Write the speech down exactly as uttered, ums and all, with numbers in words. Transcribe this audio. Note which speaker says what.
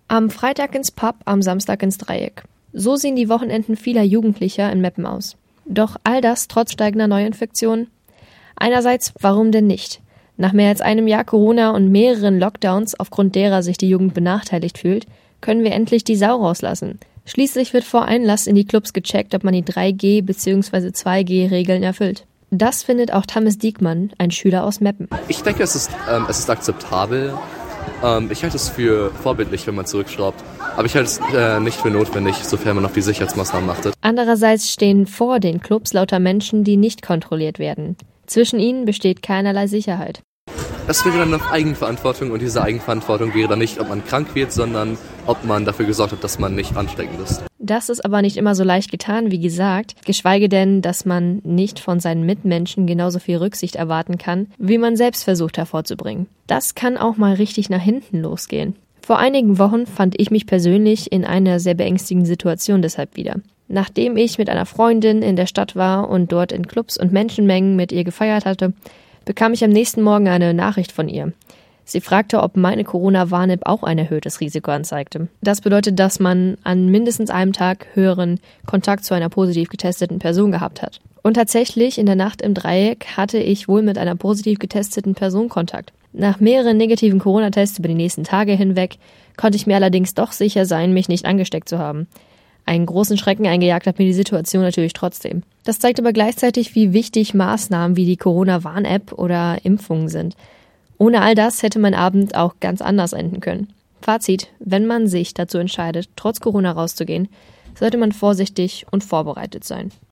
Speaker 1: Am Freitag ins Pub, am Samstag ins Dreieck. So sehen die Wochenenden vieler Jugendlicher in Meppen aus. Doch all das trotz steigender Neuinfektionen? Einerseits, warum denn nicht? Nach mehr als einem Jahr Corona und mehreren Lockdowns, aufgrund derer sich die Jugend benachteiligt fühlt, können wir endlich die Sau rauslassen. Schließlich wird vor Einlass in die Clubs gecheckt, ob man die drei G- bzw. zwei G-Regeln erfüllt. Das findet auch Tammes Diekmann, ein Schüler aus Meppen.
Speaker 2: Ich denke, es ist, ähm, es ist akzeptabel. Ähm, ich halte es für vorbildlich, wenn man zurückschraubt. Aber ich halte es äh, nicht für notwendig, sofern man auf die Sicherheitsmaßnahmen achtet.
Speaker 1: Andererseits stehen vor den Clubs lauter Menschen, die nicht kontrolliert werden. Zwischen ihnen besteht keinerlei Sicherheit.
Speaker 2: Das wäre dann noch Eigenverantwortung und diese Eigenverantwortung wäre dann nicht, ob man krank wird, sondern ob man dafür gesorgt hat, dass man nicht ansteckend ist.
Speaker 1: Das ist aber nicht immer so leicht getan, wie gesagt, geschweige denn, dass man nicht von seinen Mitmenschen genauso viel Rücksicht erwarten kann, wie man selbst versucht hervorzubringen. Das kann auch mal richtig nach hinten losgehen. Vor einigen Wochen fand ich mich persönlich in einer sehr beängstigenden Situation deshalb wieder. Nachdem ich mit einer Freundin in der Stadt war und dort in Clubs und Menschenmengen mit ihr gefeiert hatte, bekam ich am nächsten Morgen eine Nachricht von ihr. Sie fragte, ob meine Corona-Warn-App auch ein erhöhtes Risiko anzeigte. Das bedeutet, dass man an mindestens einem Tag höheren Kontakt zu einer positiv getesteten Person gehabt hat. Und tatsächlich, in der Nacht im Dreieck hatte ich wohl mit einer positiv getesteten Person Kontakt. Nach mehreren negativen Corona-Tests über die nächsten Tage hinweg konnte ich mir allerdings doch sicher sein, mich nicht angesteckt zu haben. Einen großen Schrecken eingejagt hat mir die Situation natürlich trotzdem. Das zeigt aber gleichzeitig, wie wichtig Maßnahmen wie die Corona-Warn-App oder Impfungen sind. Ohne all das hätte mein Abend auch ganz anders enden können. Fazit: Wenn man sich dazu entscheidet, trotz Corona rauszugehen, sollte man vorsichtig und vorbereitet sein.